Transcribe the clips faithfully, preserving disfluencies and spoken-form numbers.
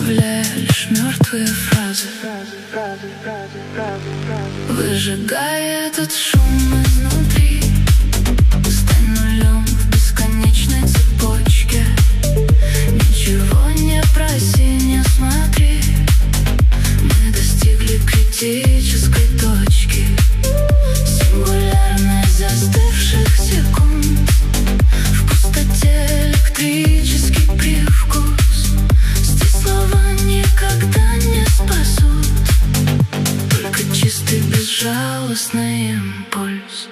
оставляя лишь мертвые фразы, выжигая этот шум изнутри. Стань нулем в бесконечной цепочке. Ничего не проси, не смотри. Мы достигли критической точки, сингулярность застывших секунд. В пустоте электрический привкус. Здесь слова никогда не спасут, только чистый безжалостный импульс.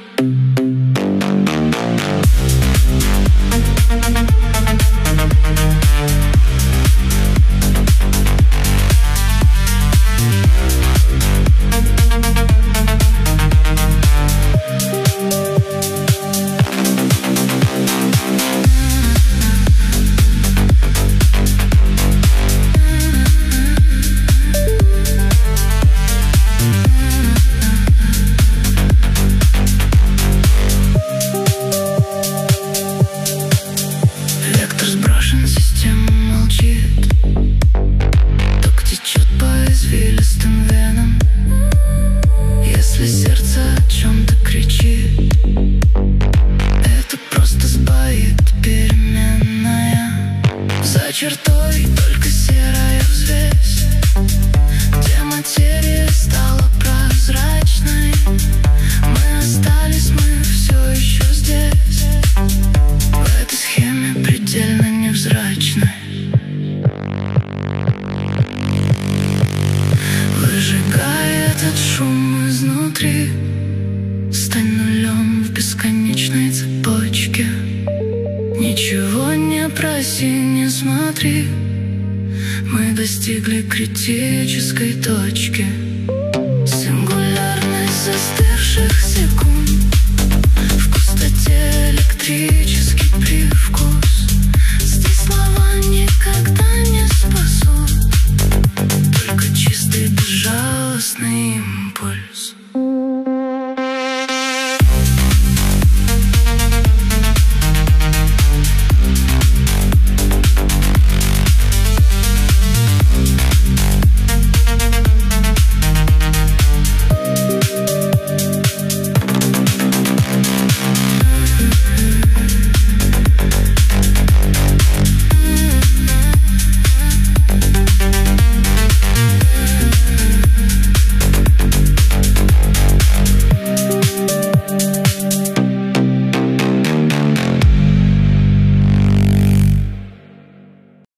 Система молчит, ток течет по извилистым венам. Если сердце о чем-то кричит, это просто сбоит переменная. За чертой только серая взвесь, где материя стала прозрачной. Мы остались, мы все еще здесь, в этой схеме предельно невзрачной. Выжигай этот шум изнутри. Стань нулем в бесконечной цепочке. Ничего не проси, не смотри. Мы достигли критической точки, сингулярность застывших секунд.